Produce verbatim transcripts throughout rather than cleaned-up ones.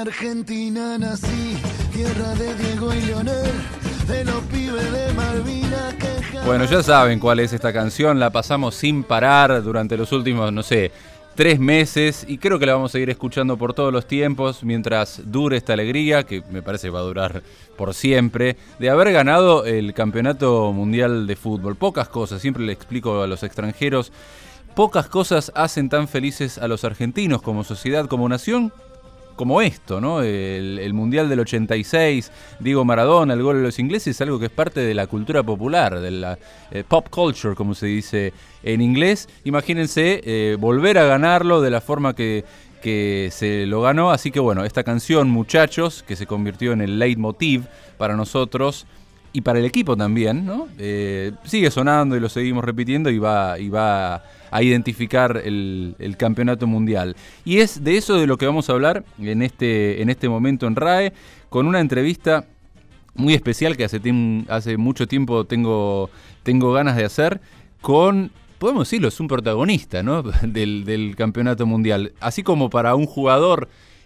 Argentina nací, tierra de Diego y Leonel, de los pibes de Malvinas que... Bueno, ya saben cuál es esta canción, la pasamos sin parar durante los últimos, no sé, tres meses y creo que la vamos a seguir escuchando por todos los tiempos mientras dure esta alegría, que me parece que va a durar por siempre, de haber ganado el Campeonato Mundial de Fútbol. Pocas cosas, siempre le explico a los extranjeros, pocas cosas hacen tan felices a los argentinos como sociedad, como nación, como esto, ¿no? El, el Mundial del ochenta y seis, Diego Maradona, el gol de los ingleses, es algo que es parte de la cultura popular, de la eh, pop culture, como se dice en inglés. Imagínense eh, volver a ganarlo de la forma que, que se lo ganó. Así que bueno, esta canción, Muchachos, que se convirtió en el leitmotiv para nosotros y para el equipo también, ¿no? Eh, sigue sonando y lo seguimos repitiendo y va, y va a identificar el, el campeonato mundial. Y es de eso de lo que vamos a hablar en este, en este momento en R A E, con una entrevista muy especial que hace, tim, hace mucho tiempo tengo, tengo ganas de hacer, con, podemos decirlo, es un protagonista, ¿no? del, del campeonato mundial. Así como para un jugador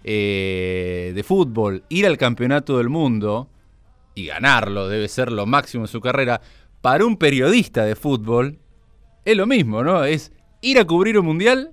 eh, de fútbol ir al campeonato del mundo y ganarlo debe ser lo máximo en su carrera, para un periodista de fútbol es lo mismo, ¿no? Es ir a cubrir un mundial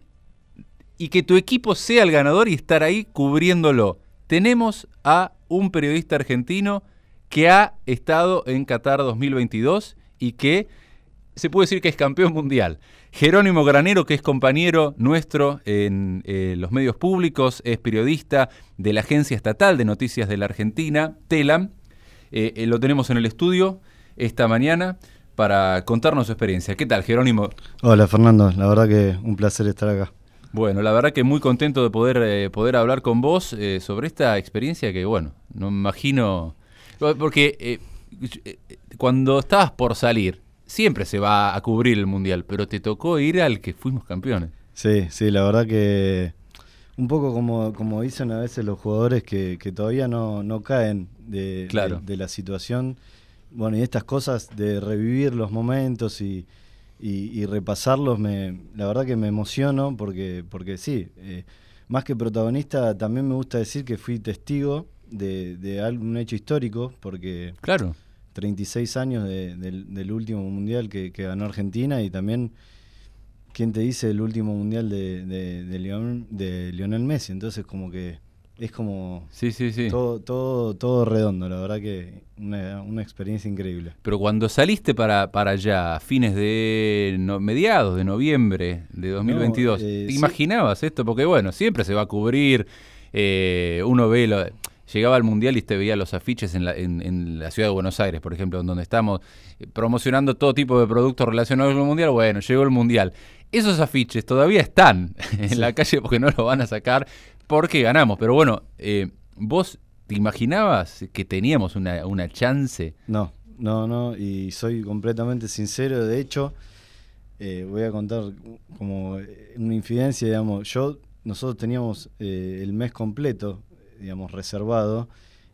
y que tu equipo sea el ganador y estar ahí cubriéndolo. Tenemos a un periodista argentino que ha estado en Qatar dos mil veintidós y que se puede decir que es campeón mundial. Jerónimo Granero, que es compañero nuestro en eh, los medios públicos, es periodista de la Agencia Estatal de Noticias de la Argentina, TELAM. Eh, eh, lo tenemos en el estudio esta mañana para contarnos su experiencia. ¿Qué tal, Jerónimo? Hola, Fernando. La verdad que un placer estar acá. Bueno, la verdad que muy contento de poder, eh, poder hablar con vos eh, sobre esta experiencia que, bueno, no me imagino... Porque eh, eh, cuando estabas por salir, siempre se va a cubrir el Mundial, pero te tocó ir al que fuimos campeones. Sí, sí, la verdad que... Un poco como, como dicen a veces los jugadores que, que todavía no, no caen de, claro. de, de la situación. Bueno, y estas cosas de revivir los momentos y, y, y repasarlos, me, la verdad que me emociono porque, porque sí, eh, más que protagonista, también me gusta decir que fui testigo de, de algún hecho histórico, porque claro. treinta y seis años de, del, del último mundial que, que ganó Argentina y también... ¿Quién te dice el último mundial de, de, de, Leon, de Lionel Messi? Entonces como que es como sí, sí, sí. Todo, todo, todo redondo, la verdad que una, una experiencia increíble. Pero cuando saliste para, para allá, a fines de no, mediados de noviembre de dos mil veintidós, no, eh, ¿te imaginabas sí. esto? Porque bueno, siempre se va a cubrir, eh, uno ve... Lo, llegaba al Mundial y te veía los afiches en la, en, en la ciudad de Buenos Aires, por ejemplo, donde estamos promocionando todo tipo de productos relacionados con el Mundial. Bueno, llegó el Mundial. Esos afiches todavía están en sí. la calle porque no los van a sacar porque ganamos. Pero bueno, eh, ¿vos te imaginabas que teníamos una, una chance? No, no, no, y soy completamente sincero. De hecho, eh, voy a contar como una infidencia, digamos. Yo, nosotros teníamos eh, el mes completo, digamos, reservado,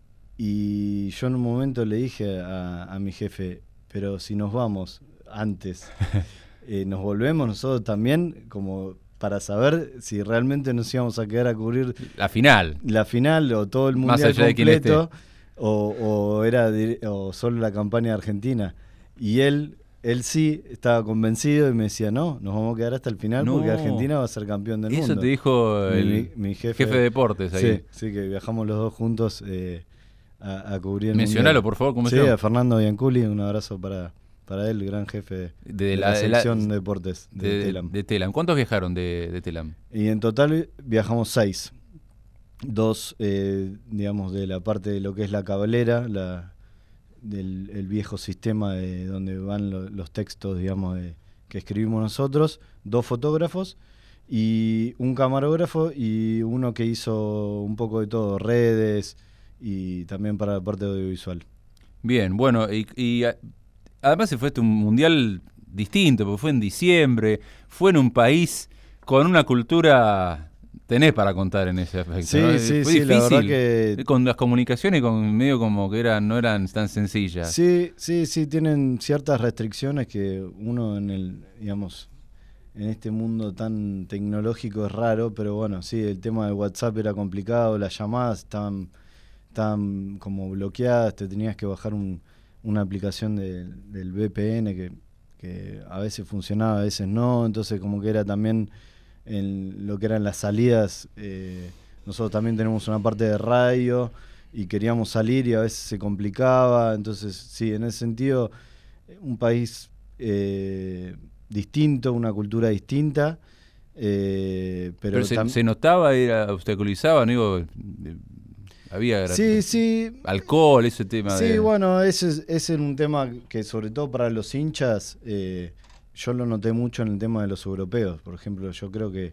y yo en un momento le dije a, a mi jefe, pero si nos vamos antes, eh, nos volvemos nosotros también, como para saber si realmente nos íbamos a quedar a cubrir la final, la final o todo el mundial completo, o, o era de, o solo la campaña de Argentina. Y él Él sí estaba convencido y me decía, no, nos vamos a quedar hasta el final no. porque Argentina va a ser campeón del Eso mundo. Eso te dijo el mi, mi jefe, jefe de deportes ahí. Sí, sí, que viajamos los dos juntos eh, a, a cubrir el Mencionalo, mundial. por favor, ¿cómo se llama? Sí, a Fernando Bianculi, un abrazo para, para él, gran jefe de, de, de la, la selección de, la, de deportes de, de TELAM. De TELAM. ¿Cuántos viajaron de, de TELAM? Y en total viajamos seis. Dos, eh, digamos, de la parte de lo que es la cablera, la... del el viejo sistema de donde van lo, los textos, digamos, de, que escribimos nosotros, dos fotógrafos y un camarógrafo y uno que hizo un poco de todo, redes y también para la parte audiovisual. Bien, bueno, y, y además se fue este un mundial distinto, porque fue en diciembre, fue en un país con una cultura... Tenés para contar en ese aspecto, sí, ¿no? Sí, Fue sí, difícil, la verdad que... con las comunicaciones con medio como que eran, no eran tan sencillas. Sí, sí, sí, tienen ciertas restricciones que uno en el, digamos, en este mundo tan tecnológico es raro, pero bueno, sí, el tema de WhatsApp era complicado, las llamadas estaban, estaban como bloqueadas, te tenías que bajar un, una aplicación de, del V P N que, que a veces funcionaba, a veces no, entonces como que era también en lo que eran las salidas, eh, nosotros también tenemos una parte de radio y queríamos salir y a veces se complicaba, entonces sí, en ese sentido, un país eh, distinto, una cultura distinta, eh, pero, pero se, tam- se notaba, era obstaculizaba, ¿no? Digo, había sí, sí, alcohol, ese tema. sí, de... bueno, ese es, ese es un tema que sobre todo para los hinchas, eh, yo lo noté mucho en el tema de los europeos, por ejemplo, yo creo que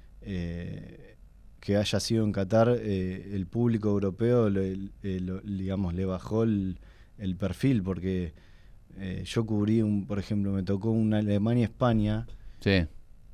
eh, que haya sido en Qatar, eh, el público europeo, le, le, lo, digamos, le bajó el, el perfil, porque eh, yo cubrí, un, por ejemplo, me tocó una Alemania-España, sí,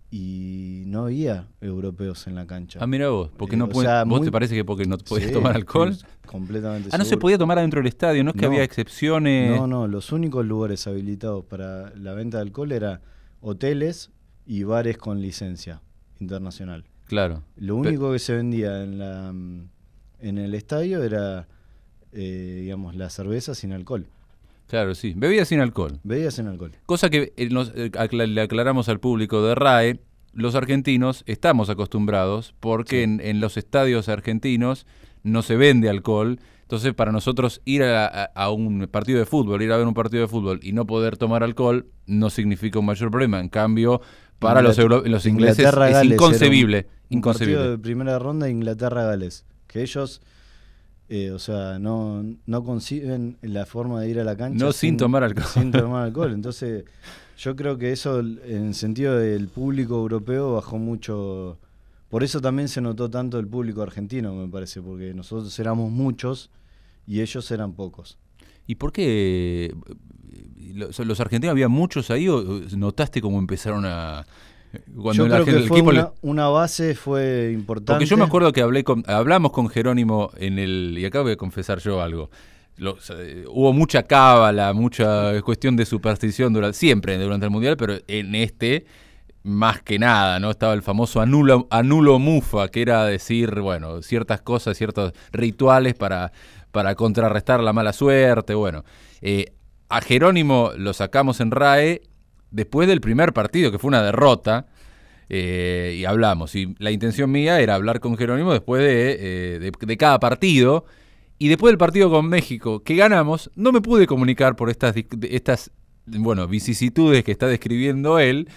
y no había europeos en la cancha. Ah, mira vos, porque no eh, puede, sea, ¿vos muy... te parece que porque no podías sí, tomar alcohol? Sí, completamente Ah, no seguro. se podía tomar adentro del estadio, no es que no, había excepciones. No, no, los únicos lugares habilitados para la venta de alcohol eran hoteles y bares con licencia internacional. Claro. Lo único Pero... que se vendía en la en el estadio era, eh, digamos, la cerveza sin alcohol. Claro, sí. Bebidas sin alcohol. Bebidas sin alcohol. Cosa que eh, nos, eh, acla- le aclaramos al público de R A E, los argentinos estamos acostumbrados porque sí. en, en los estadios argentinos no se vende alcohol. Entonces, para nosotros ir a, a, a un partido de fútbol, ir a ver un partido de fútbol y no poder tomar alcohol no significa un mayor problema. En cambio, para los, euro, los ingleses es inconcebible. Un, un inconcebible. partido de primera ronda de Inglaterra-Gales. Que ellos, eh, o sea, no, no conciben la forma de ir a la cancha no sin, sin tomar alcohol. Sin tomar alcohol. Entonces, yo creo que eso, en el sentido del público europeo, bajó mucho. Por eso también se notó tanto el público argentino, me parece, porque nosotros éramos muchos y ellos eran pocos. ¿Y por qué los, los argentinos había muchos ahí o notaste cómo empezaron a... Cuando yo creo gente, que fue una, le... una base fue importante. Porque yo me acuerdo que hablé con, hablamos con Jerónimo en el... Y acá voy a confesar yo algo. Los, eh, hubo mucha cábala, mucha cuestión de superstición durante, siempre durante el Mundial, pero en este... más que nada, ¿no? Estaba el famoso anulo, anulo mufa, que era decir, bueno, ciertas cosas, ciertos rituales para, para contrarrestar la mala suerte, bueno. Eh, a Jerónimo lo sacamos en R A E después del primer partido, que fue una derrota, eh, y hablamos. Y la intención mía era hablar con Jerónimo después de, eh, de, de cada partido, y después del partido con México, que ganamos, no me pude comunicar por estas, estas bueno, vicisitudes que está describiendo él,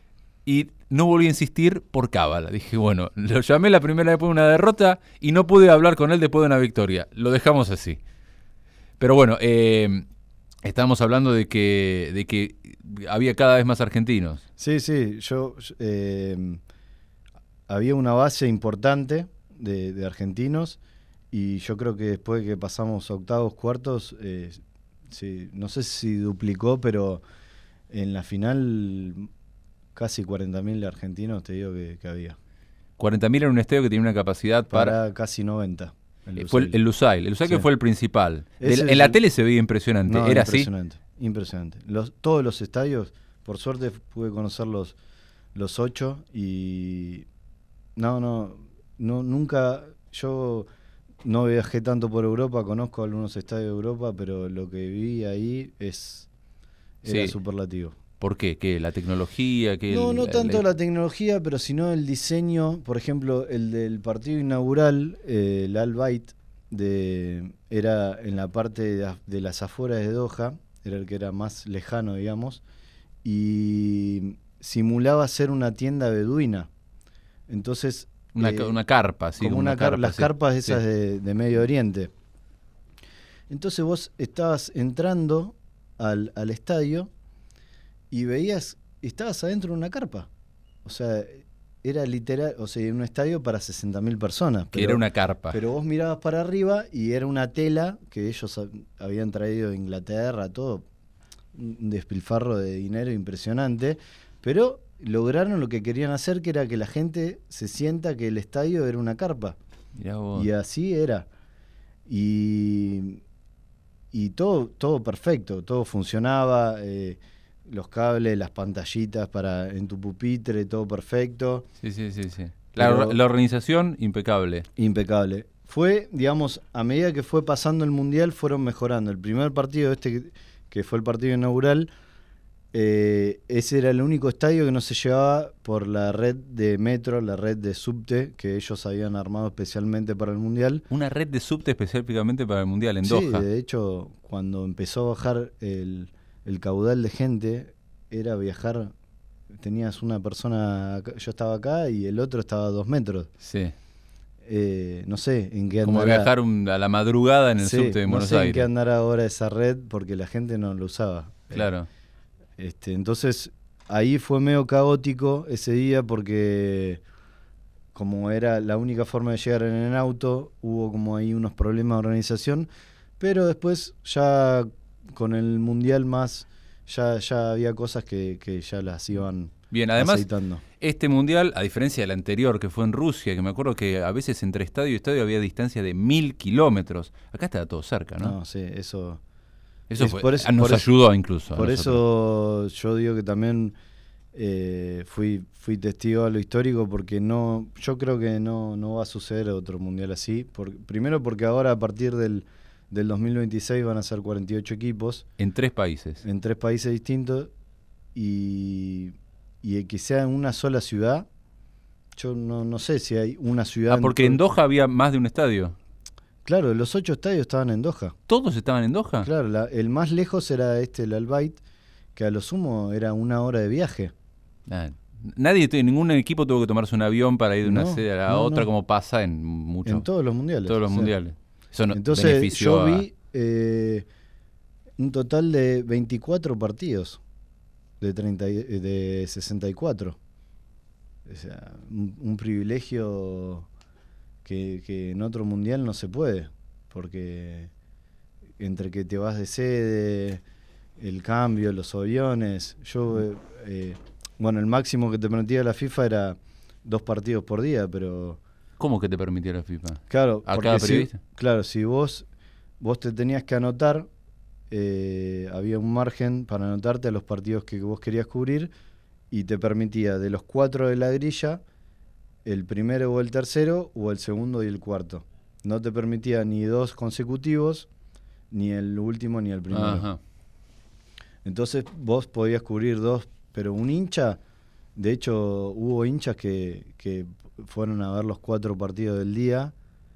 y no volví a insistir por cábala. Dije, bueno, lo llamé la primera vez después de una derrota y no pude hablar con él después de una victoria. Lo dejamos así. Pero bueno, eh, estábamos hablando de que, de que había cada vez más argentinos. Sí, sí. Yo eh, había una base importante de, de argentinos y yo creo que después de que pasamos octavos, cuartos, eh, sí, no sé si duplicó, pero en la final... Casi cuarenta mil argentinos, te digo que, que había. cuarenta mil en un estadio que tenía una capacidad para... Para casi noventa. El fue el, el Lusail. El Lusail sí. Que fue el principal. De, en es la el... tele se veía impresionante. No, ¿Era impresionante, así? Impresionante. Los, todos los estadios, por suerte pude conocer los, los ocho y... No, no, no, nunca... Yo no viajé tanto por Europa, conozco algunos estadios de Europa, pero lo que vi ahí es... Era sí. superlativo. ¿Por qué? ¿Qué? ¿La tecnología? ¿Qué no, el, no tanto el... la tecnología, pero sino el diseño. Por ejemplo, el del partido inaugural, eh, el Al Bayt, de, era en la parte de, de las afueras de Doha, era el que era más lejano, digamos, y simulaba ser una tienda beduina. Entonces... Una, eh, una carpa, sí. Como una, una carpa, las sí. carpas esas sí. de, de Medio Oriente. Entonces vos estabas entrando al, al estadio... Y veías, estabas adentro de una carpa. O sea, era literal, o sea, un estadio para sesenta mil personas. Que pero, era una carpa. Pero vos mirabas para arriba y era una tela que ellos habían traído de Inglaterra, todo. Un despilfarro de dinero impresionante. Pero lograron lo que querían hacer, que era que la gente se sienta que el estadio era una carpa. Mirá vos. Y así era. Y, y todo, todo perfecto, todo funcionaba. Eh, los cables, las pantallitas para en tu pupitre, todo perfecto. Sí, sí, sí, sí. La, la organización, impecable. Impecable. Fue, digamos, a medida que fue pasando el Mundial, fueron mejorando. El primer partido, este que, que fue el partido inaugural, eh, ese era el único estadio que no se llevaba por la red de metro, la red de subte, que ellos habían armado especialmente para el Mundial. Una red de subte específicamente para el Mundial en Doha. Sí, de hecho, cuando empezó a bajar el, el caudal de gente, era viajar, tenías una persona, yo estaba acá y el otro estaba a dos metros. Sí. Eh, no sé en qué andará. Como viajar un, a la madrugada en el sí, subte de Buenos no sé Aires. En qué andará ahora esa red porque la gente no lo usaba. Claro. Eh, este, entonces ahí fue medio caótico ese día porque como era la única forma de llegar en el auto, hubo como ahí unos problemas de organización, pero después ya con el Mundial más ya, ya había cosas que, que ya las iban Bien, además, aceitando. Este Mundial, a diferencia del anterior que fue en Rusia, que me acuerdo que a veces entre estadio y estadio había distancia de mil kilómetros. Acá estaba todo cerca, ¿no? No, sí, eso... Eso, fue, por eso nos por ayudó eso, incluso. Por eso yo digo que también eh, fui fui testigo a lo histórico porque no yo creo que no, no va a suceder otro Mundial así. Por, primero porque ahora a partir del, del dos mil veintiséis van a ser cuarenta y ocho equipos. En tres países. En tres países distintos y... y que sea en una sola ciudad, yo no, no sé si hay una ciudad... Ah, porque en, en Doha había más de un estadio. Claro, los ocho estadios estaban en Doha. ¿Todos estaban en Doha? Claro, la, el más lejos era este, el Al Bayt, que a lo sumo era una hora de viaje. Ah, nadie, ningún equipo tuvo que tomarse un avión para ir de una no, sede a la no, otra, no. como pasa en muchos... En todos los mundiales. Todos los o sea. mundiales. Eso no, Entonces benefició yo vi eh, un total de veinticuatro partidos. De, treinta, de sesenta y cuatro. O sea, un, un privilegio que, que en otro mundial no se puede, porque entre que te vas de sede, el cambio, los aviones, yo, eh, eh, bueno, el máximo que te permitía la FIFA era dos partidos por día, pero... ¿Cómo que te permitía la FIFA? Claro, ¿A porque cada si, periodista? claro, si vos, vos te tenías que anotar, Eh, había un margen para anotarte a los partidos que vos querías cubrir y te permitía de los cuatro de la grilla el primero o el tercero o el segundo y el cuarto. No te permitía ni dos consecutivos, ni el último ni el primero. Ajá. Entonces vos podías cubrir dos, pero un hincha, de hecho hubo hinchas que, que fueron a ver los cuatro partidos del día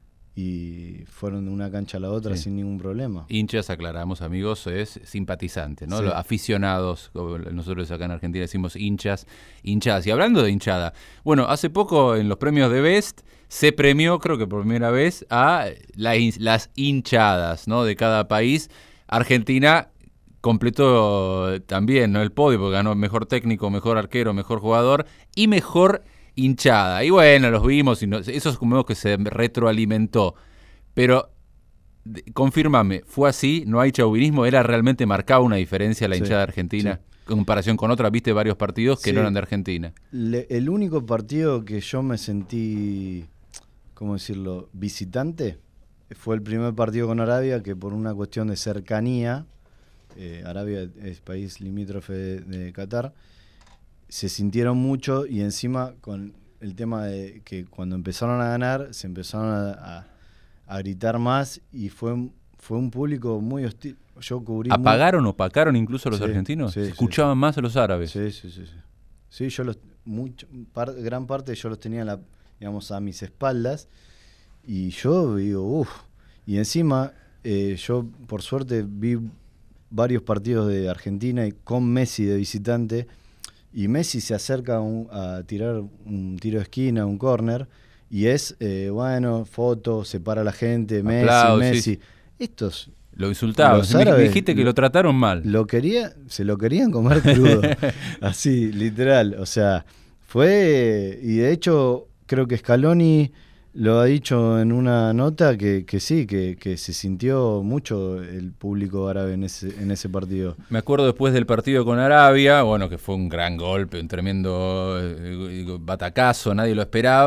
y fueron de una cancha a la otra sí. sin ningún problema. Hinchas, aclaramos, amigos, es simpatizante, ¿no? Sí. Los aficionados, nosotros acá en Argentina decimos hinchas, hinchadas. Y hablando de hinchada, bueno, hace poco en los premios de Best se premió, creo que por primera vez, a la, las hinchadas, ¿no? De cada país. Argentina completó también, ¿no? El podio, porque ganó mejor técnico, mejor arquero, mejor jugador y mejor hinchada. Y bueno, los vimos, y no, eso es como que se retroalimentó. Pero, de, confírmame, ¿fue así? ¿No hay chauvinismo? ¿Era realmente marcaba una diferencia la sí, hinchada argentina? Sí. En comparación con otras, viste varios partidos que sí. no eran de Argentina. Le, el único partido que yo me sentí, ¿cómo decirlo?, visitante, fue el primer partido con Arabia, que por una cuestión de cercanía, eh, Arabia es país limítrofe de, de Qatar, se sintieron mucho y encima con el tema de que cuando empezaron a ganar se empezaron a, a, a gritar más y fue, fue un público muy hostil. Yo cubrí ¿Apagaron muy... o opacaron incluso a los sí, argentinos? Sí, ¿Se escuchaban sí, más a los árabes? Sí, sí, sí. Sí, sí yo los, mucho, par, gran parte yo los tenía la, digamos, a mis espaldas y yo digo, uff. Y encima eh, yo por suerte vi varios partidos de Argentina y con Messi de visitante. Y Messi se acerca a, un, a tirar un tiro de esquina, un córner, y es, eh, bueno, foto, separa a la gente, Messi, Aplausos, Messi. Sí. Estos... Lo insultaban, me dijiste que lo, lo trataron mal. Lo quería, se lo querían comer crudo, así, literal. O sea, fue... Y de hecho, creo que Scaloni lo ha dicho en una nota que, que sí, que, que se sintió mucho el público árabe en ese, en ese partido. Me acuerdo después del partido con Arabia, bueno, que fue un gran golpe, un tremendo eh, batacazo, nadie lo esperaba.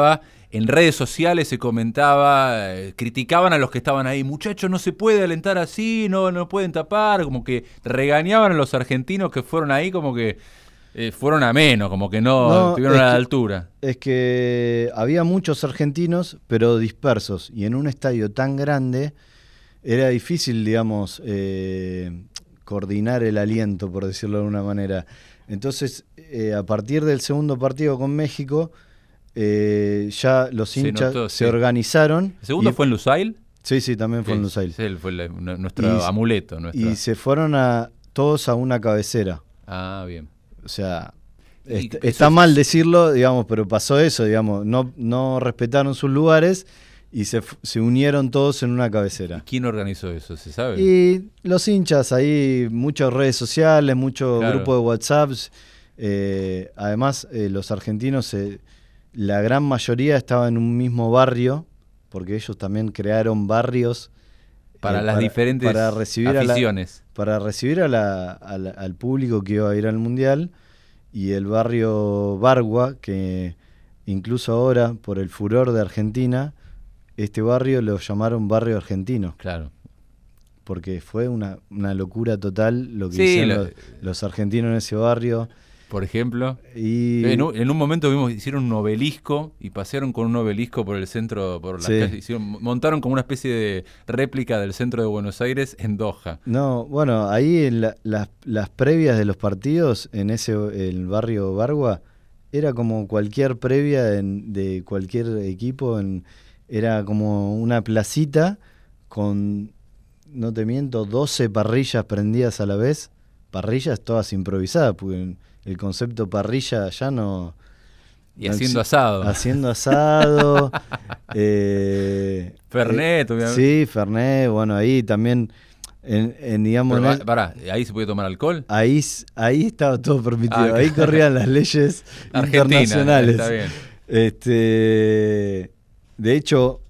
en redes sociales se comentaba, eh, criticaban a los que estaban ahí, muchachos, no se puede alentar así, no, no pueden tapar, como que regañaban a los argentinos que fueron ahí, como que eh, fueron a menos, como que no, no estuvieron a la que, altura. Es que había muchos argentinos, pero dispersos, y en un estadio tan grande era difícil, digamos, eh, coordinar el aliento, por decirlo de alguna manera. Entonces, eh, a partir del segundo partido con México, eh, ya los se hinchas notó, se sí. organizaron. ¿El segundo y, fue en Lusail? Sí, sí, también fue sí, en Lusail. Sí, fue la, nuestro y, amuleto. Nuestra... Y se fueron a todos a una cabecera. Ah, bien. O sea, est está es... mal decirlo, digamos, pero pasó eso, digamos. No, no respetaron sus lugares y se, se unieron todos en una cabecera. ¿Y quién organizó eso? ¿Se sabe? Y los hinchas, ahí muchas redes sociales, muchos claro. grupos de WhatsApps. Eh, además, eh, los argentinos, eh, la gran mayoría estaba en un mismo barrio, porque ellos también crearon barrios para eh, las para, diferentes para recibir aficiones. A la, para recibir a la, a la, al público que iba a ir al Mundial. Y el barrio Bargua, que incluso ahora, por el furor de Argentina, este barrio lo llamaron barrio argentino. Claro. Porque fue una, una locura total lo que sí, hicieron lo... los, los argentinos en ese barrio. Por ejemplo, y... en, un, en un momento vimos, hicieron un obelisco y pasearon con un obelisco por el centro, por la sí. calle, hicieron, montaron como una especie de réplica del centro de Buenos Aires en Doha. No, bueno, ahí en la, las, las previas de los partidos, en ese el barrio Bargua, era como cualquier previa en, de cualquier equipo, en, era como una placita con, no te miento, doce parrillas prendidas a la vez, parrillas todas improvisadas, porque el concepto parrilla ya no... Y no haciendo asado. Haciendo asado. eh, Fernet, eh, obviamente. Sí, Fernet, bueno, ahí también, en, en digamos... Pero, en el, pará, ¿ahí se puede tomar alcohol? Ahí, ahí estaba todo permitido, ah, ahí corrían las leyes Argentina, internacionales. Está bien. Este, de hecho...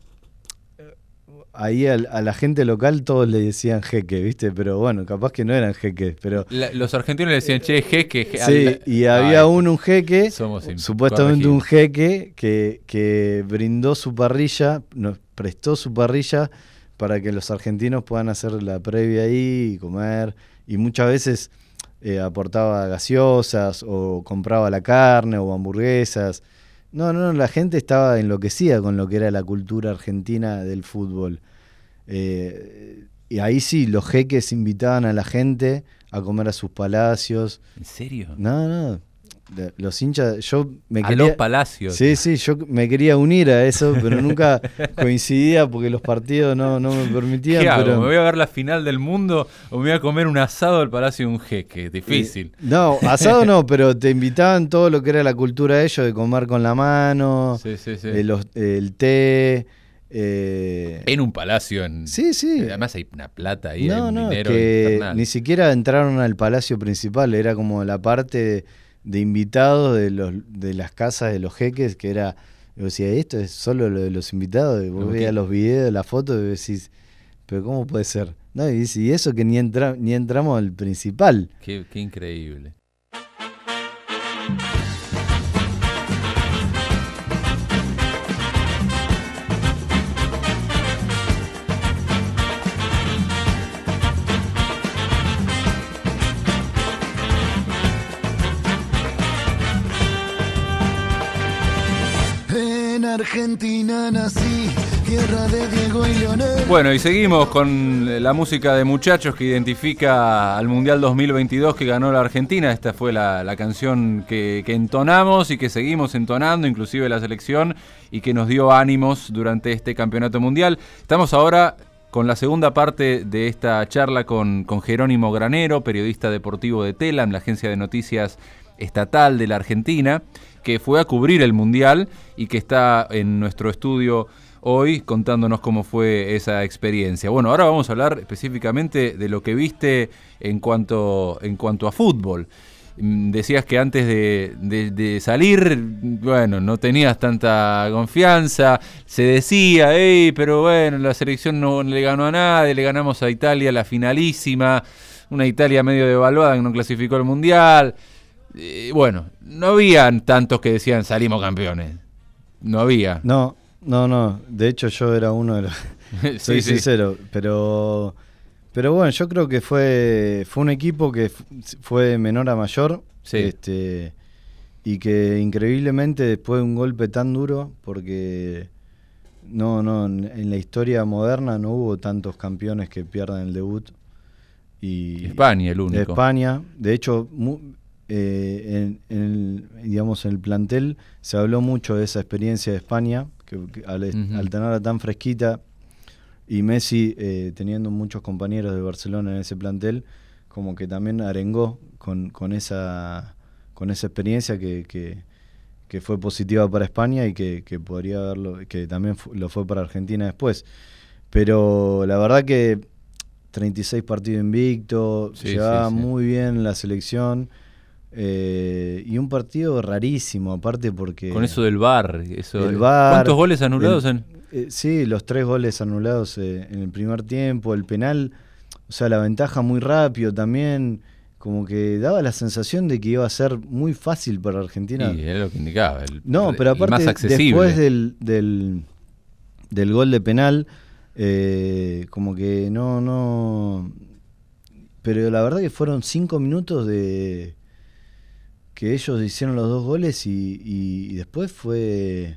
Ahí a, a la gente local todos le decían jeque, ¿viste? Pero bueno, capaz que no eran jeques, pero... La, los argentinos le decían, che, jeque. Je sí, al, y había ah, uno, un jeque, supuestamente corregir. un jeque, que, que brindó su parrilla, nos prestó su parrilla para que los argentinos puedan hacer la previa ahí y comer. Y muchas veces eh, aportaba gaseosas o compraba la carne o hamburguesas. No, no, la gente estaba enloquecida con lo que era la cultura argentina del fútbol. Eh, y ahí sí, los jeques invitaban a la gente a comer a sus palacios. ¿En serio? No, no. Los hinchas, yo me a quería... los palacios. Sí, sí, yo me quería unir a eso, pero nunca coincidía porque los partidos no, no me permitían. ¿Qué hago? Pero... ¿Me voy a ver la final del mundo o me voy a comer un asado al palacio de un jeque? Difícil. Eh, no, asado no, pero te invitaban todo lo que era la cultura de ellos, de comer con la mano, sí, sí, sí. Eh, los, eh, el té... Eh... En un palacio. En... Sí, sí. Además hay una plata ahí, no, un no, dinero que infernal. Ni siquiera entraron al palacio principal, era como la parte de, de invitados de los de las casas de los jeques, que era, yo decía, esto es solo lo de los invitados, y vos ¿Qué? veías los videos, las fotos y decís, pero ¿cómo puede ser? No, y, y eso que ni, entra, ni entramos al principal. Qué, qué increíble. Argentina nací, tierra de Diego y Leonel. Bueno, y seguimos con la música de Muchachos que identifica al Mundial dos mil veintidós que ganó la Argentina. Esta fue la, la canción que, que entonamos y que seguimos entonando, inclusive la selección, y que nos dio ánimos durante este campeonato mundial. Estamos ahora con la segunda parte de esta charla con, con Jerónimo Granero, periodista deportivo de Telam, la agencia de noticias estatal de la Argentina, que fue a cubrir el Mundial y que está en nuestro estudio hoy contándonos cómo fue esa experiencia. Bueno, ahora vamos a hablar específicamente de lo que viste en cuanto, en cuanto a fútbol. Decías que antes de, de, de salir, bueno, no tenías tanta confianza, se decía, hey, pero bueno, la selección no le ganó a nadie, le ganamos a Italia la finalísima, una Italia medio devaluada que no clasificó al Mundial. Eh, bueno, no habían tantos que decían salimos campeones. no había. No, no, no. De hecho, yo era uno de los... Soy sí, sincero, sí. pero... Pero bueno, yo creo que fue, fue un equipo que fue de menor a mayor. Sí. Este, y que increíblemente después de un golpe tan duro, porque no, no, en la historia moderna no hubo tantos campeones que pierdan el debut. Y España, el único. España, de hecho, mu, eh, en, en el, digamos, en el plantel se habló mucho de esa experiencia de España, que, que al, uh-huh. al tenerla tan fresquita, y Messi eh, teniendo muchos compañeros de Barcelona en ese plantel, como que también arengó con, con esa con esa experiencia que, que, que fue positiva para España y que, que podría haberlo, que también fu- lo fue para Argentina después. Pero la verdad que treinta y seis partidos invicto, sí, llevaba sí, sí. muy bien la selección. Eh, y un partido rarísimo, aparte porque... Con eso del V A R. Eso, el V A R ¿cuántos goles anulados? el, en eh, sí, los tres goles anulados eh, en el primer tiempo, el penal, o sea, la ventaja muy rápido también, como que daba la sensación de que iba a ser muy fácil para Argentina. Sí, era lo que indicaba. El, no, pero aparte, más accesible. Después del, del, del gol de penal, eh, como que no, no... Pero la verdad que fueron cinco minutos de... que ellos hicieron los dos goles y, y, y después fue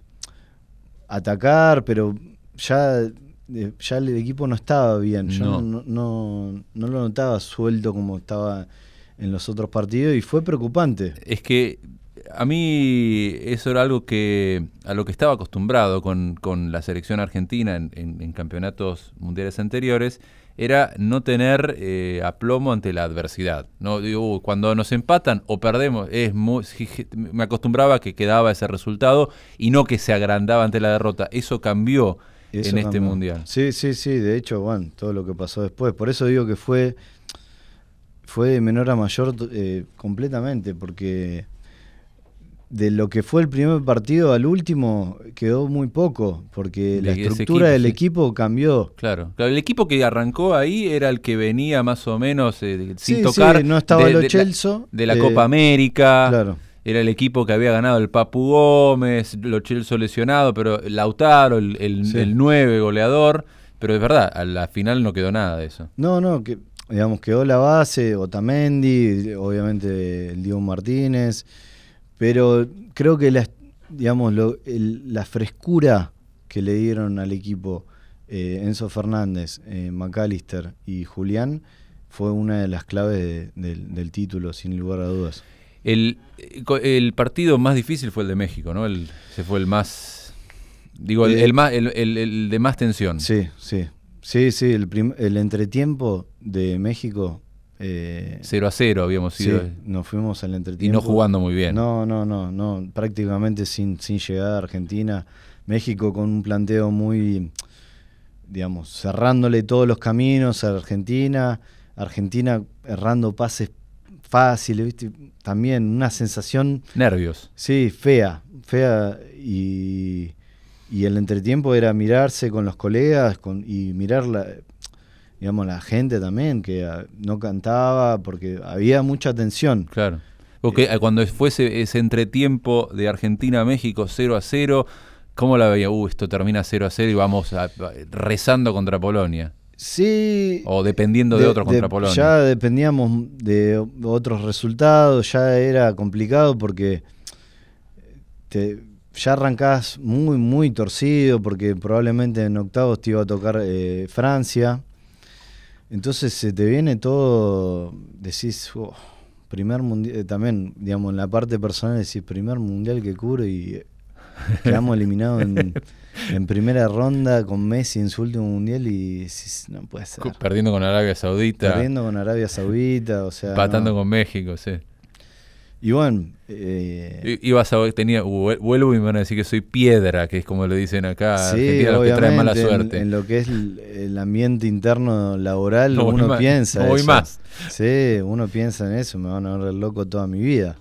atacar, pero ya, ya el equipo no estaba bien. Yo no. No, no, no lo notaba suelto como estaba en los otros partidos y fue preocupante. Es que a mí eso era algo que a lo que estaba acostumbrado con, con la selección argentina en, en, en campeonatos mundiales anteriores, era no tener eh, aplomo ante la adversidad. No digo, uh, cuando nos empatan o perdemos, es muy, me acostumbraba a que quedaba ese resultado y no que se agrandaba ante la derrota. Eso cambió eso en cambió. Este mundial. Sí, sí, sí. De hecho, bueno, todo lo que pasó después. Por eso digo que fue fue de menor a mayor eh, completamente, porque de lo que fue el primer partido al último quedó muy poco, porque la estructura equipo, del sí. equipo cambió. Claro, claro, el equipo que arrancó ahí era el que venía más o menos eh, sin sí, tocar. Sí, no estaba de, Lo de, Celso. De la, de la eh, Copa América. Claro. Era el equipo que había ganado el Papu Gómez, Lo Celso lesionado, pero Lautaro, el, el, sí. el nueve goleador. Pero es verdad, a la final no quedó nada de eso. No, no, que digamos quedó la base, Otamendi, obviamente el Diego Martínez. Pero creo que la, digamos, lo, el, la frescura que le dieron al equipo eh, Enzo Fernández, eh, McAllister y Julián fue una de las claves de, de, del título, sin lugar a dudas. El, el partido más difícil fue el de México, ¿no? El, ese fue el más, digo, el, eh, el, más, el, el, el de más tensión. Sí, sí, sí, sí. El, prim, el entretiempo de México. Eh, cero a cero habíamos ido. Sí, nos fuimos al entretiempo. Y no jugando muy bien. No, no, no, no prácticamente sin, sin llegada a Argentina. México con un planteo muy, digamos, cerrándole todos los caminos a Argentina. Argentina errando pases fáciles, ¿viste? También una sensación... Nervios. Sí, fea, fea. Y, y el entretiempo era mirarse con los colegas con, y mirar la... digamos, la gente también, que no cantaba porque había mucha tensión. Claro. Porque eh, cuando fuese ese entretiempo de Argentina a México cero a cero, ¿cómo la veía? Uh, esto termina cero a cero y vamos a, a, rezando contra Polonia. Sí. O dependiendo de, de otros contra de, Polonia. Ya dependíamos de otros resultados, ya era complicado porque te, ya arrancás muy, muy torcido porque probablemente en octavos te iba a tocar eh, Francia. Entonces se te viene todo, decís, oh, primer mundial, también, digamos, en la parte personal decís, primer mundial que cubro y quedamos eliminados en, en primera ronda con Messi en su último mundial y decís, no puede ser. Perdiendo con Arabia Saudita. Perdiendo con Arabia Saudita, o sea. Empatando no. con México, sí. Y bueno, eh, ibas a tenía vuelvo y me van a decir que soy piedra, que es como le dicen acá, sí, Argentina, lo que trae mala suerte. En, en lo que es el, el ambiente interno laboral, no uno más, piensa no voy eso. más. Sí, uno piensa en eso, me van a ver loco toda mi vida.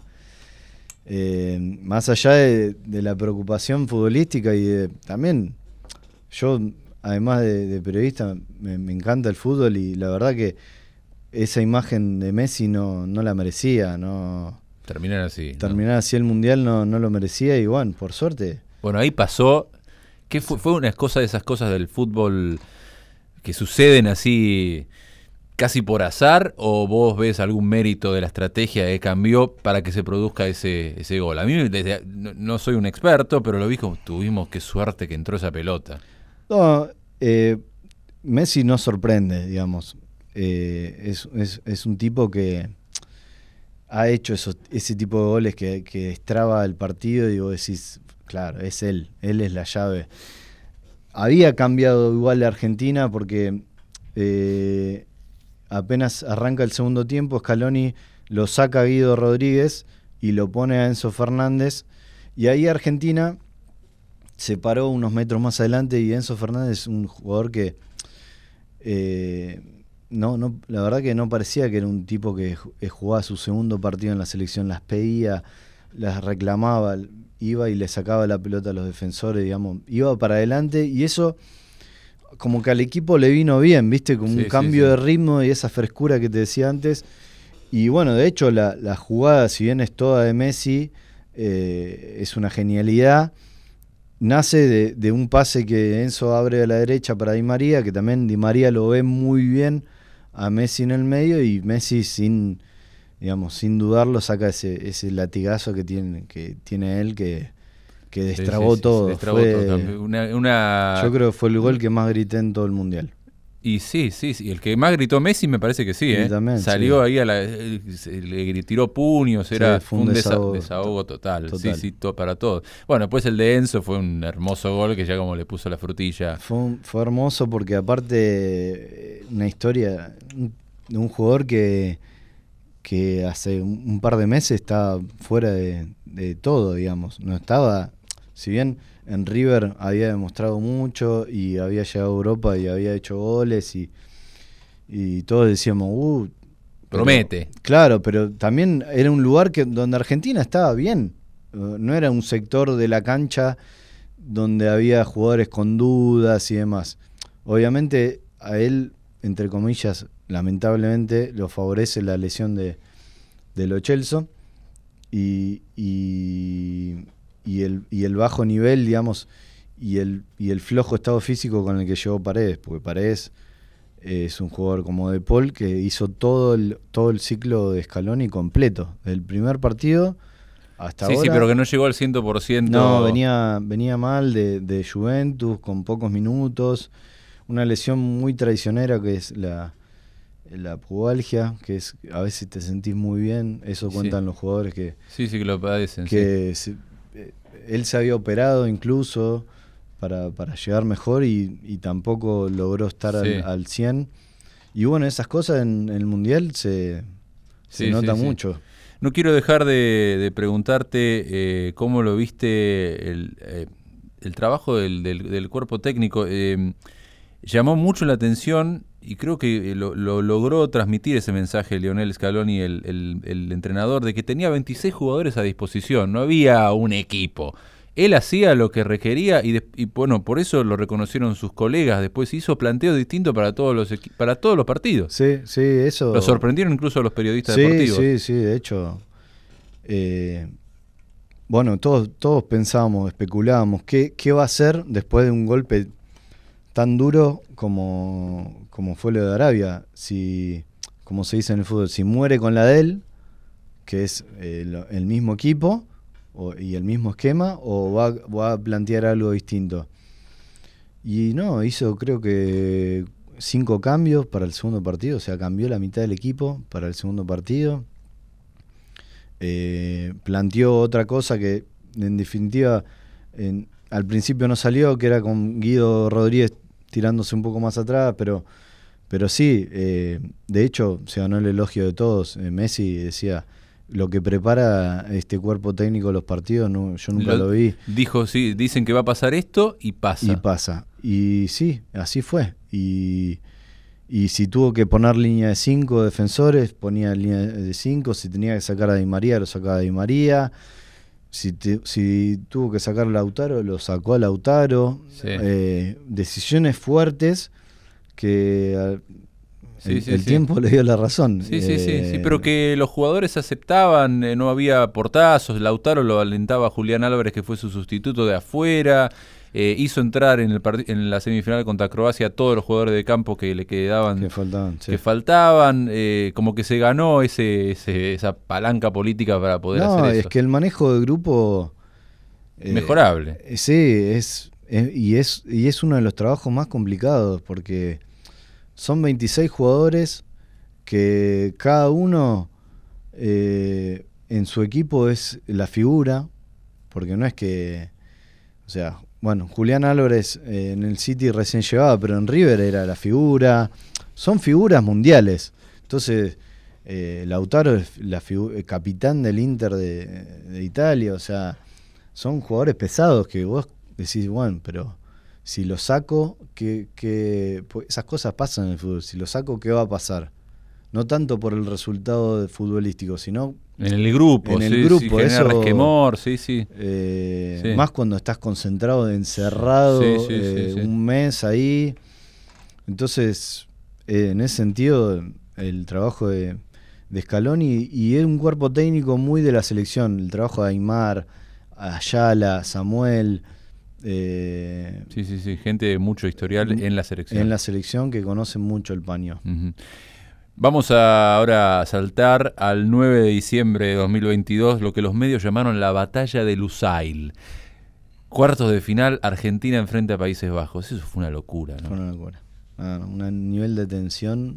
Eh, más allá de, de la preocupación futbolística y de, también, yo además de, de periodista, me, me encanta el fútbol y la verdad que esa imagen de Messi no, no la merecía, no. Terminar así. Terminar ¿no? así el mundial no, no lo merecía y bueno, por suerte Bueno, ahí pasó, ¿qué fue? ¿Fue una cosa de esas cosas del fútbol que suceden así casi por azar, o vos ves algún mérito de la estrategia que cambió para que se produzca ese, ese gol? A mí desde, no, no soy un experto, pero lo vi como tuvimos qué suerte que entró esa pelota. No, eh, Messi no sorprende, digamos. Eh, es, es, es un tipo que ha hecho esos, ese tipo de goles que, que destraba el partido y vos decís, claro, es él, él es la llave. Había cambiado igual la Argentina porque eh, apenas arranca el segundo tiempo, Scaloni lo saca a Guido Rodríguez y lo pone a Enzo Fernández, y ahí Argentina se paró unos metros más adelante, y Enzo Fernández es un jugador que eh, no, no, la verdad que no parecía que era un tipo que jugaba su segundo partido en la selección, las pedía, las reclamaba, iba y le sacaba la pelota a los defensores, digamos, iba para adelante, y eso como que al equipo le vino bien, ¿viste? Como sí, un cambio sí, sí. de ritmo y esa frescura que te decía antes. Y bueno, de hecho la, la jugada, si bien es toda de Messi, eh, es una genialidad. Nace de, de un pase que Enzo abre a la derecha para Di María, que también Di María lo ve muy bien a Messi en el medio, y Messi sin, digamos, sin dudarlo saca ese, ese latigazo que tiene, que tiene él, que, que destrabó sí, sí, sí, todo. Destrabó fue, todo. Una, una... Yo creo que fue el gol que más grité en todo el Mundial. Y sí, sí, sí, el que más gritó Messi me parece que sí, ¿eh? También, salió sí. ahí, a la, le tiró puños, era sí, fue un, un desahogo, desahogo total, total. sí, sí, todo para todos. Bueno, después el de Enzo fue un hermoso gol que ya como le puso la frutilla. Fue, un, fue hermoso porque aparte una historia de un jugador que, que hace un, un par de meses estaba fuera de, de todo, digamos, no estaba, si bien en River había demostrado mucho y había llegado a Europa y había hecho goles y, y todos decíamos, uh, pero, promete. Claro, pero también era un lugar que donde Argentina estaba bien, no era un sector de la cancha donde había jugadores con dudas y demás. Obviamente a él, entre comillas, lamentablemente lo favorece la lesión de, de Lo Celso y... y Y el, y el bajo nivel, digamos, y el, y el flojo estado físico con el que llegó Paredes, porque Paredes eh, es un jugador como De Paul que hizo todo el, todo el ciclo de Scaloni completo, desde el primer partido hasta sí, ahora. Sí, sí, pero que no llegó al cien por ciento. No, venía, venía mal de, de Juventus, con pocos minutos, una lesión muy traicionera que es la, la pubalgia, que es a veces te sentís muy bien, eso cuentan sí. los jugadores que... Sí, sí, que lo padecen. Que sí. se, él se había operado incluso para, para llegar mejor y, y tampoco logró estar sí. al, al cien. Y bueno, esas cosas en, en el Mundial se, se sí, nota sí, mucho. Sí. No quiero dejar de, de preguntarte eh, cómo lo viste el, eh, el trabajo del, del, del cuerpo técnico. Eh, llamó mucho la atención y creo que lo, lo logró transmitir ese mensaje Lionel Scaloni, el, el, el entrenador, de que tenía veintiséis jugadores a disposición, no había un equipo. Él hacía lo que requería y, de, y bueno, por eso lo reconocieron sus colegas. Después hizo planteos distintos para todos los para todos los partidos. Sí, sí, eso. Lo sorprendieron incluso a los periodistas sí, deportivos. Sí, sí, de hecho. Eh, bueno, todos, todos pensábamos, especulábamos, ¿qué, qué va a hacer después de un golpe tan duro como, como fue lo de Arabia? Si, como se dice en el fútbol, si muere con la de él, que es el, el mismo equipo o, y el mismo esquema, o va, va a plantear algo distinto. Y no, hizo creo que cinco cambios para el segundo partido, o sea, cambió la mitad del equipo para el segundo partido. Eh, planteó otra cosa que en definitiva en, al principio no salió, que era con Guido Rodríguez tirándose un poco más atrás, pero, pero sí, eh, de hecho se ganó el elogio de todos. Eh, Messi decía, lo que prepara este cuerpo técnico de los partidos, no, yo nunca lo, lo vi. Dijo, sí, dicen que va a pasar esto y pasa. Y pasa. Y sí, así fue. Y, y si tuvo que poner línea de cinco defensores, ponía línea de cinco. Si tenía que sacar a Di María, lo sacaba a Di María. Si, te, si tuvo que sacar a Lautaro, lo sacó a Lautaro. Sí. Eh, decisiones fuertes que Sí, el sí, el sí. tiempo le dio la razón. Sí, sí, sí, Eh, sí, pero que los jugadores aceptaban, eh, no había portazos, Lautaro lo alentaba a Julián Álvarez, que fue su sustituto de afuera, eh, hizo entrar en, el part- en la semifinal contra Croacia a todos los jugadores de campo que le quedaban, que faltaban, sí. que faltaban, eh, como que se ganó ese, ese- esa palanca política para poder No, hacer es eso. que el manejo de grupo... eh, Mejorable. eh, sí, es, es- y, es, y es uno de los trabajos más complicados, porque son veintiséis jugadores que cada uno eh, en su equipo es la figura, porque no es que... O sea, bueno, Julián Álvarez eh, en el City recién llegaba, pero en River era la figura. Son figuras mundiales. Entonces, eh, Lautaro es la figu- el capitán del Inter de, de Italia. O sea, son jugadores pesados que vos decís, bueno, pero si lo saco, ¿qué, qué? Pues esas cosas pasan en el fútbol. Si lo saco, ¿qué va a pasar? No tanto por el resultado futbolístico, sino En el grupo, en el sí, grupo, sí, genera eso- resquemor, sí, sí. eh, Sí. más cuando estás concentrado, encerrado, Sí, sí, eh, sí, sí. un mes ahí. Entonces, eh, en ese sentido, el trabajo de, de Scaloni, y es un cuerpo técnico muy de la selección, el trabajo de Aimar, Ayala, Samuel, eh, Sí, sí, sí, gente de mucho historial en la selección. en la selección que conocen mucho el paño. Ujú. Vamos a ahora a saltar al nueve de diciembre de dos mil veintidós, lo que los medios llamaron la batalla de Lusail. Cuartos de final, Argentina enfrente a Países Bajos. Eso fue una locura, ¿no? Fue una locura. Ah, no, un nivel de tensión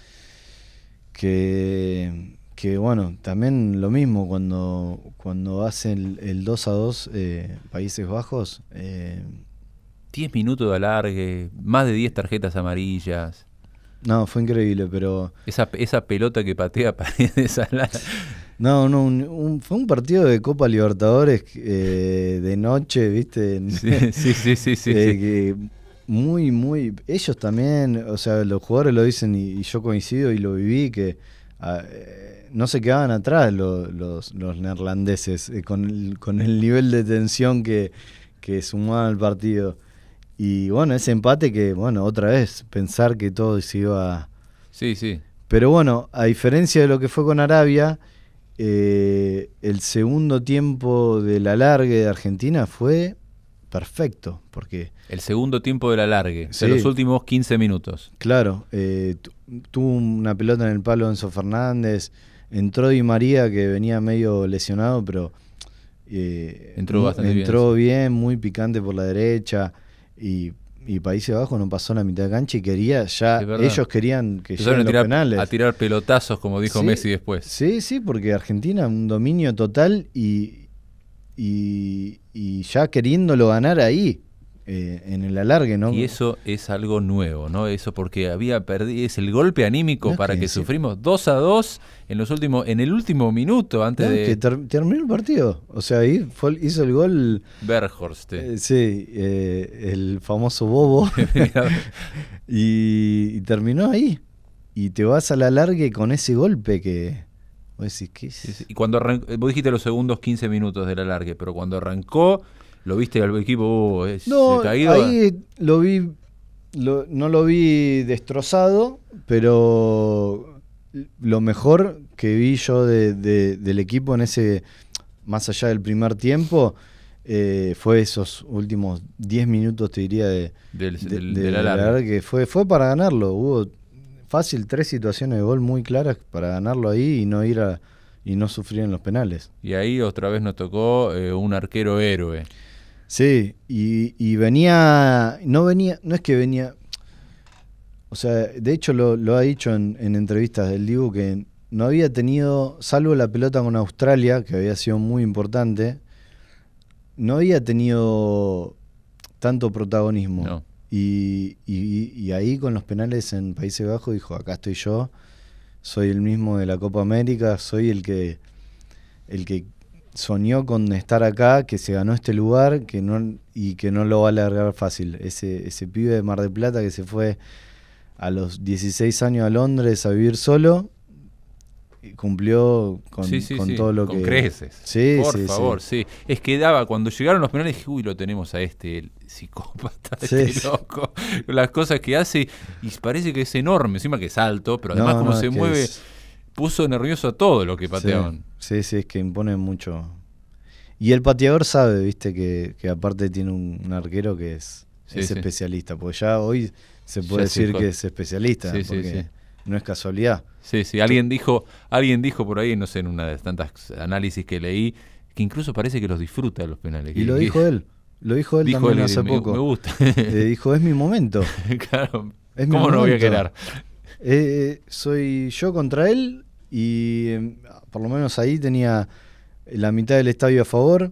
que, que bueno, también lo mismo cuando, cuando hacen el, el dos a dos eh, Países Bajos. Eh, diez minutos de alargue, más de diez tarjetas amarillas. no, fue increíble, pero... Esa, esa pelota que patea Paredes a la... No, no, un, un- fue un partido de Copa Libertadores eh, de noche, ¿viste? Sí, sí, sí, sí, sí, Eh, sí. que muy, muy... Ellos también, o sea, los jugadores lo dicen y, y yo coincido y lo viví, que ah, eh, no se quedaban atrás los, los, los neerlandeses eh, con, el, con el nivel de tensión que, que sumaban al partido. Y bueno, ese empate que, bueno, otra vez, pensar que todo se iba... Sí, sí. Pero bueno, a diferencia de lo que fue con Arabia, eh, el segundo tiempo del alargue de Argentina fue perfecto, porque, El segundo tiempo del alargue, Sí. de los últimos quince minutos. claro, eh, tu- tuvo una pelota en el palo Enzo Fernández, entró Di María, que venía medio lesionado, pero eh, Entró mu- bastante bien, entró sí. bien, muy picante por la derecha, y, y Países Bajos no pasó la mitad de cancha y quería ya, Es verdad. ellos querían que Empezaron lleguen a los tirar, penales. a tirar pelotazos, como dijo Sí, Messi después. Sí, sí, porque Argentina un dominio total y, y, y ya queriéndolo ganar ahí, eh, en el alargue, ¿no? Y eso es algo nuevo, ¿no? Eso porque había perdido, es el golpe anímico No, es para que que, sí. sufrimos dos a dos en los últimos, en el último minuto antes No, de que ter- terminó el partido. O sea, ahí fue, hizo el gol, Berghorst. eh, sí, eh, el famoso Bobo, y, y terminó ahí. Y te vas al alargue con ese golpe que... Vos decís, ¿qué es? Sí, sí. Y cuando arrancó, vos dijiste los segundos quince minutos del alargue, pero cuando arrancó, lo viste al equipo uh, es, No, caído. ahí lo vi, lo- no lo vi destrozado, pero lo mejor que vi yo de- de- del equipo en ese, más allá del primer tiempo, eh, fue esos últimos diez minutos, te diría, de, del, de- del- de- del del alargue. alargue. Fue, fue para ganarlo. Hubo fácil tres situaciones de gol muy claras para ganarlo ahí y no ir a y no sufrir en los penales. Y ahí otra vez nos tocó eh, un arquero héroe. Sí, y, y venía, no venía, no es que venía, o sea, de hecho lo, lo ha dicho en, en entrevistas del Dibu que no había tenido, salvo la pelota con Australia, que había sido muy importante, no había tenido tanto protagonismo. No. Y, y, y ahí con los penales en Países Bajos dijo, acá estoy yo, soy el mismo de la Copa América, soy el que, el que soñó con estar acá, que se ganó este lugar que no y que no lo va a largar fácil. Ese, ese pibe de Mar del Plata que se fue a los dieciséis años a Londres a vivir solo, cumplió con, sí, sí, con sí, todo lo con que... creces. Sí, Por sí, favor, sí. sí. Es que daba, cuando llegaron los penales, dije, uy, lo tenemos a este, el psicópata, Sí, este sí. loco. Las cosas que hace, y parece que es enorme, encima que es alto, pero además No, como no, se es que mueve, es- puso nervioso a todo lo que pateaban. Sí, sí, sí, es que impone mucho. Y el pateador sabe, viste, que, que aparte tiene un, un arquero que es, Sí, es sí. especialista, porque ya hoy se puede Ya se decir co- que es especialista, Sí, sí, porque sí. no es casualidad. Sí, sí, alguien dijo, alguien dijo por ahí, no sé, en una de tantas análisis que leí, que incluso parece que los disfruta los penales. Y que- lo que- dijo él, lo dijo él dijo también él, hace me, poco. me gusta. Eh, dijo, es mi momento. Claro, Es mi ¿cómo no voy a momento. querer? Eh, soy yo contra él y eh, por lo menos ahí tenía la mitad del estadio a favor.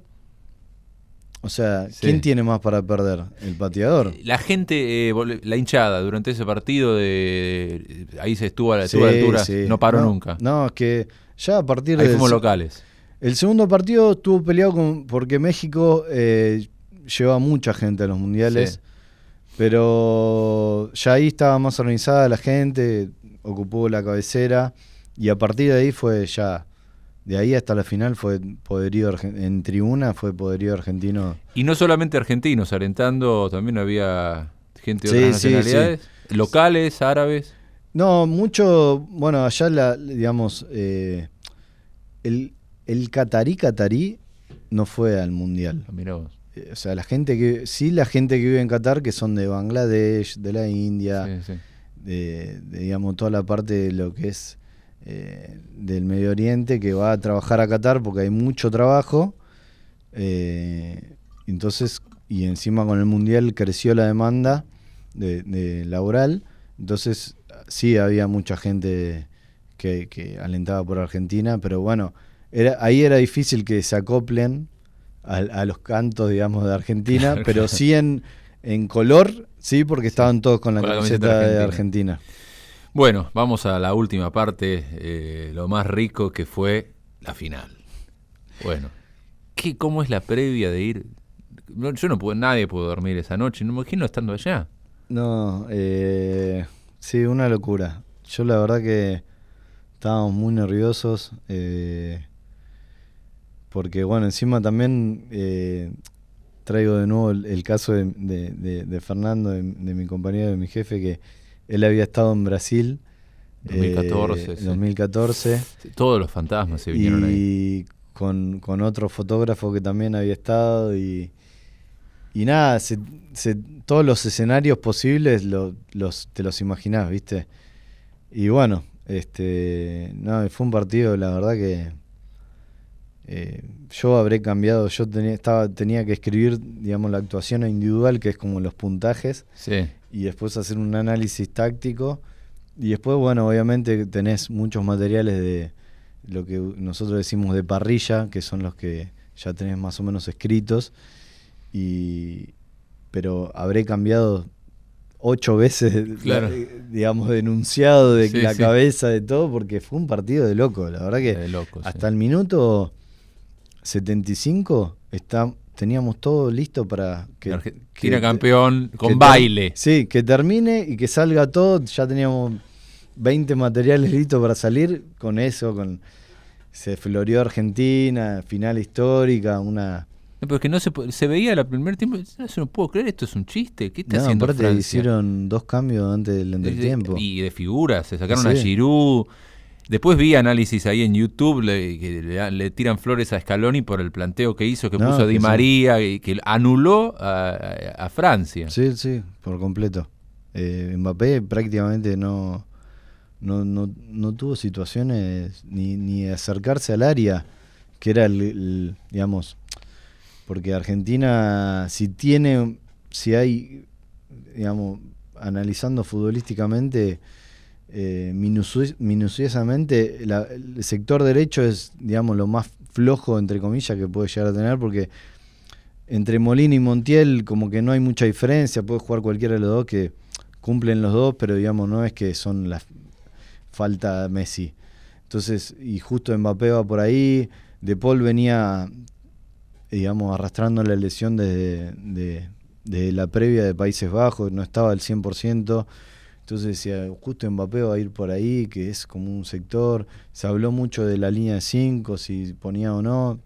O sea, Sí. ¿quién tiene más para perder? ¿El pateador? La gente, eh, vol- la hinchada, durante ese partido, de, de- ahí se estuvo a la, Sí, estuvo a la altura, sí. no paró No, nunca. No, es que ya a partir Ahí del fuimos se- locales. el segundo partido estuvo peleado con, porque México eh, lleva mucha gente a los mundiales, Sí. pero ya ahí estaba más organizada la gente, ocupó la cabecera y a partir de ahí fue ya, de ahí hasta la final fue poderío argen- en tribuna fue poderío argentino. Y no solamente argentinos, alentando, también había gente de Sí, otras sí, nacionalidades, locales, árabes. No, mucho, bueno, allá la, digamos, eh, el, el catarí catarí no fue al mundial. Mirá vos. Eh, O sea, la gente que, sí, la gente que vive en Qatar, que son de Bangladesh, de la India, Sí, sí. de, de, digamos, toda la parte de lo que es eh, del Medio Oriente, que va a trabajar a Qatar porque hay mucho trabajo. Eh, entonces, y encima con el mundial creció la demanda de, de laboral. Entonces, sí, había mucha gente que, que alentaba por Argentina, pero bueno, era, ahí era difícil que se acoplen a, a los cantos, digamos, de Argentina, Claro, pero claro. sí en, en color, sí, porque estaban todos con la Con la camiseta, camiseta de argentina. Argentina. Bueno, vamos a la última parte, eh, lo más rico que fue la final. Bueno, ¿qué, ¿cómo es la previa de ir? No, yo no puedo, nadie pudo dormir esa noche, no me imagino estando allá. No, eh, sí, una locura. Yo la verdad que estábamos muy nerviosos, eh, porque bueno, encima también eh, traigo de nuevo el, el caso de, de- de- de Fernando, de, de mi compañero, de mi jefe, que él había estado en Brasil dos mil catorce, eh, sí. dos mil catorce Todos los fantasmas se vinieron ahí. y con, con otro fotógrafo que también había estado y, y nada, se, se- todos los escenarios posibles lo- los, te los imaginás, ¿viste? Y bueno, este no, fue un partido, la verdad que eh, yo habré cambiado, yo tenía, estaba, tenía que escribir, digamos, la actuación individual, que es como los puntajes, Sí, y después hacer un análisis táctico. Y después, bueno, obviamente tenés muchos materiales de lo que nosotros decimos de parrilla, que son los que ya tenés más o menos escritos. Y pero habré cambiado ocho veces, Claro. la- digamos, denunciado de Sí, la sí. cabeza de todo, porque fue un partido de loco. La verdad que de loco, sí. hasta el minuto setenta y cinco está, teníamos todo listo para que Argentina que- campeón con que ter- baile. Sí, que termine y que salga todo. Ya teníamos veinte materiales listos para salir con eso, con se floreó Argentina, final histórica, una... No, pero es que no se, po- se veía el primer tiempo, no se lo puedo creer, esto es un chiste, ¿qué está No, haciendo aparte Francia? hicieron dos cambios antes del entretiempo. Y de figuras, se sacaron Sí. a Giroud. Después vi análisis ahí en YouTube le- que le, le tiran flores a Scaloni por el planteo que hizo, que No, puso a Di que sí. María y que anuló a, a- a Francia. Sí, sí, por completo. Eh, Mbappé prácticamente no, no, no, no tuvo situaciones ni, ni de acercarse al área, que era el, el, digamos, porque Argentina, si tiene, si hay, digamos, analizando futbolísticamente, eh, minuci- minuciosamente, la- el sector derecho es, digamos, lo más flojo, entre comillas, que puede llegar a tener, porque entre Molina y Montiel como que no hay mucha diferencia, puede jugar cualquiera de los dos, que cumplen los dos, pero digamos no es que son la falta Messi. Entonces, y justo Mbappé va por ahí, De Paul venía, digamos, arrastrando la lesión desde de, de la previa de Países Bajos, no estaba al cien por ciento, Entonces decía, justo Mbappé va a ir por ahí, que es como un sector. Se habló mucho de la línea de cinco, si ponía o no.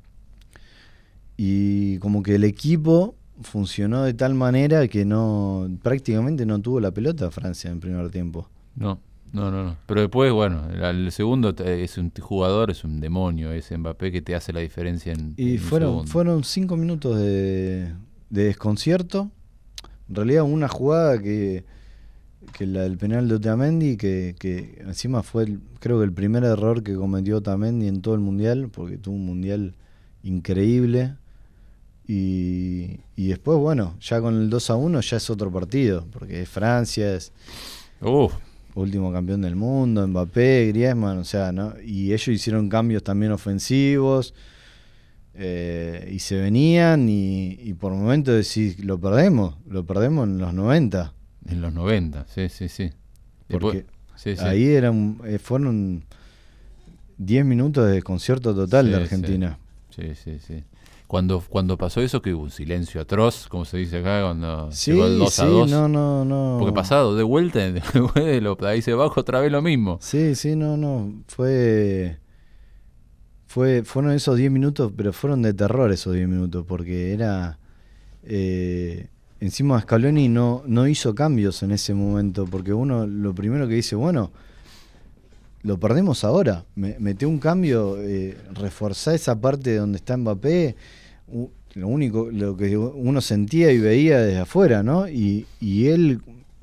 Y como que el equipo funcionó de tal manera que no prácticamente no tuvo la pelota Francia en primer tiempo. No, no, no, no. Pero después, bueno, el, el segundo es un jugador, es un demonio, ese Mbappé que te hace la diferencia en Y en fueron, segundo. fueron cinco minutos de, de desconcierto. En realidad una jugada que, que la del penal de Otamendi, que, que encima fue el, creo que el primer error que cometió Otamendi en todo el Mundial, porque tuvo un Mundial increíble. Y, y después, bueno, ya con el dos a uno ya es otro partido, porque es Francia, es Uf, último campeón del mundo, Mbappé, Griezmann, o sea, ¿no? Y ellos hicieron cambios también ofensivos, eh, y se venían, y, y por momentos decís, lo perdemos, lo perdemos en los noventa. en los noventa, sí, sí, sí. Porque Después, sí, sí. ahí eran, eh, fueron diez minutos de concierto total Sí, de Argentina. Sí, sí, sí. Cuando, cuando pasó eso, que hubo un silencio atroz, como se dice acá, cuando Sí, llegó el dos sí, a dos. no, no, no. Porque pasado de vuelta, de los países bajos, otra vez lo mismo. Sí, sí, no, no. Fue. fue fueron esos diez minutos, pero fueron de terror esos diez minutos, porque era. Eh, encima Scaloni no, no hizo cambios en ese momento, porque uno lo primero que dice, bueno, lo perdemos ahora. Me, mete un cambio, eh, reforzá esa parte donde está Mbappé. U, lo único, lo que uno sentía y veía desde afuera, ¿no? Y, y él,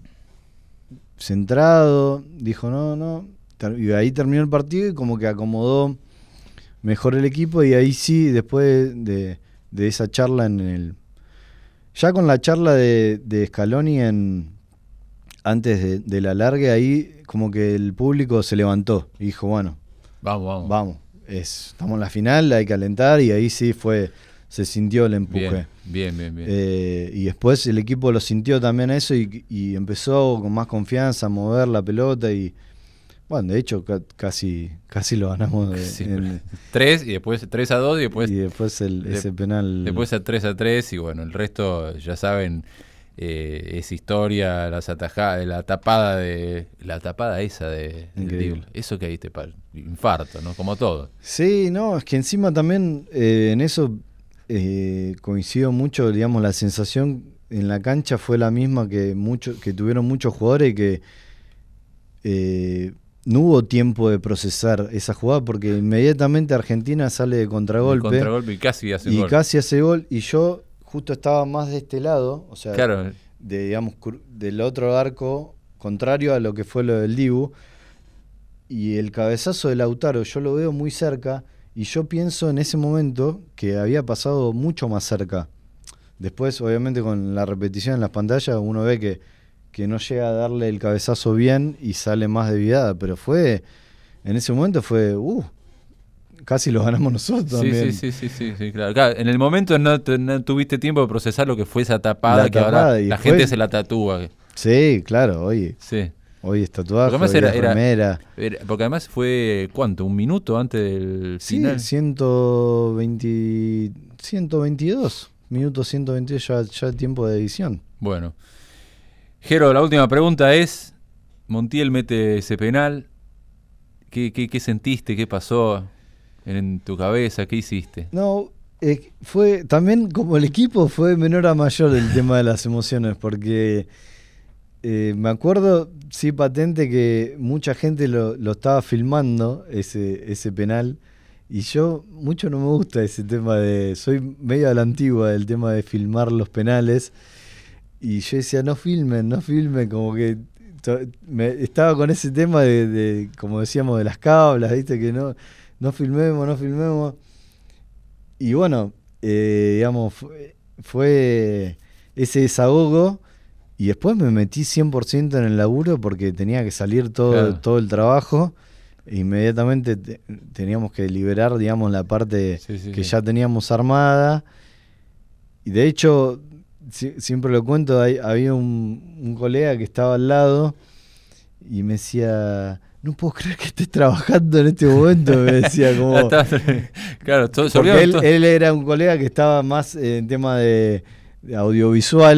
centrado, dijo, no, no. Ter, y ahí terminó el partido y como que acomodó mejor el equipo. Y ahí sí, después de, de esa charla en el... Ya con la charla de, de Scaloni en, antes de, de la largue, ahí como que el público se levantó y dijo, bueno, Vamos, vamos. vamos, es, estamos en la final, hay que alentar, y ahí sí fue, se sintió el empuje. Bien, bien, bien. bien. Eh, y después el equipo lo sintió también eso y, y empezó con más confianza a mover la pelota y bueno, de hecho ca- casi casi lo ganamos de, Sí, en, tres y después tres a dos y después, y después el, de- ese penal. después a tres a tres y bueno, el resto ya saben, eh, es historia, las atajadas, la tapada de la tapada esa de Increíble. de- eso que ahí te pa- infarto, ¿no? Como todo. Sí, no, es que encima también eh, en eso eh, coincido mucho, digamos, la sensación en la cancha fue la misma que mucho, que tuvieron muchos jugadores y que eh, no hubo tiempo de procesar esa jugada porque inmediatamente Argentina sale de contragolpe, El contragolpe y casi hace y gol. casi hace gol y yo justo estaba más de este lado, o sea, Claro, de, digamos, cru- del otro arco, contrario a lo que fue lo del Dibu, y el cabezazo de Lautaro yo lo veo muy cerca y yo pienso en ese momento que había pasado mucho más cerca. Después, obviamente, con la repetición en las pantallas uno ve que, que no llega a darle el cabezazo bien y sale más desviada, pero fue, en ese momento fue, uh, casi lo ganamos nosotros sí, también. sí, sí, sí, sí, sí, claro. Claro, en el momento no, te- no tuviste tiempo de procesar lo que fue esa tapada La que tapada, ahora y la después- gente se la tatúa. Sí, claro, hoy, Sí. hoy es tatuaje, Porque además hoy era- es era- remera. Era- porque además fue, ¿cuánto? ¿Un minuto antes del Sí, final? ciento veinte, ciento veintidós, minutos ciento veintidós ya, ya el tiempo de edición. Bueno. Jero, la última pregunta es, Montiel mete ese penal, ¿qué, qué, qué sentiste? ¿Qué pasó en tu cabeza? ¿Qué hiciste? No, eh, fue también como el equipo fue menor a mayor el tema de las emociones, porque eh, me acuerdo, sí, patente que mucha gente lo, lo estaba filmando, ese, ese penal, y yo mucho no me gusta ese tema de, soy medio a la antigua del tema de filmar los penales, y yo decía, no filmen, no filmen, como que to- me, estaba con ese tema de, de, como decíamos, de las cablas, viste, que no, no filmemos, no filmemos. Y bueno, eh, digamos, fue, fue ese desahogo y después me metí cien por ciento en el laburo porque tenía que salir todo, Claro. todo el trabajo. E inmediatamente te- teníamos que liberar, digamos, la parte Sí, sí, que sí. ya teníamos armada. Y de hecho, si- siempre lo cuento, hay- había un, un colega que estaba al lado y me decía, no puedo creer que estés trabajando en este momento, me decía como... Ah, está- claro, todo, se Porque olvidaron él, todo. él era un colega que estaba más en tema de, de audiovisual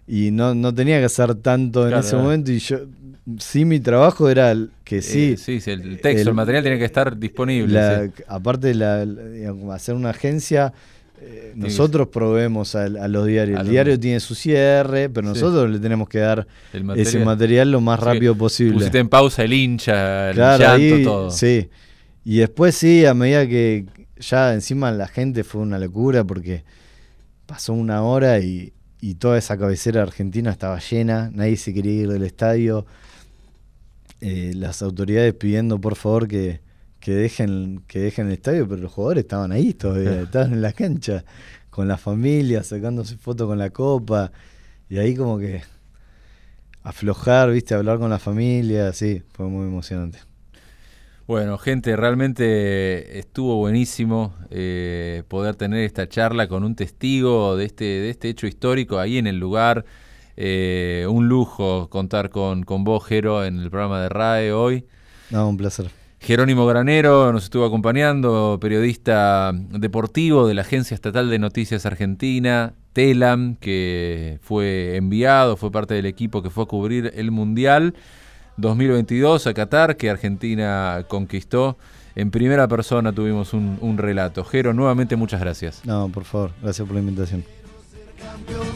y no, no tenía que hacer tanto en Claro, ese claro. momento, y yo sí, mi trabajo era el- que sí, Eh, sí, sí, el texto, el, el- material tiene que estar disponible. la- sí. aparte de la, la- digamos, hacer una agencia, eh, nosotros proveemos a, a los diarios. A El los- diario tiene su cierre, pero Sí. nosotros le tenemos que dar El material. ese material lo más Sí, rápido posible. Pusiste en pausa el hincha, el Claro, llanto, ahí, todo. sí. Y después sí, a medida que ya encima la gente fue una locura porque pasó una hora y, y toda esa cabecera argentina estaba llena, nadie se quería ir del estadio. Eh, las autoridades pidiendo por favor que, que dejen que dejen el estadio, pero los jugadores estaban ahí todavía, estaban en la cancha con la familia, sacándose fotos con la copa, y ahí como que aflojar, viste, hablar con la familia, sí, fue muy emocionante. Bueno, gente, realmente estuvo buenísimo eh, poder tener esta charla con un testigo de este, de este hecho histórico ahí en el lugar. Eh, un lujo contar con, con vos, Jero, en el programa de R A E hoy. No, un placer. Jerónimo Granero nos estuvo acompañando, periodista deportivo de la Agencia Estatal de Noticias Argentina, TELAM, que fue enviado, fue parte del equipo que fue a cubrir el Mundial dos mil veintidós a Qatar, que Argentina conquistó. En primera persona tuvimos un, un relato. Jero, nuevamente muchas gracias. No, por favor, gracias por la invitación. Campeón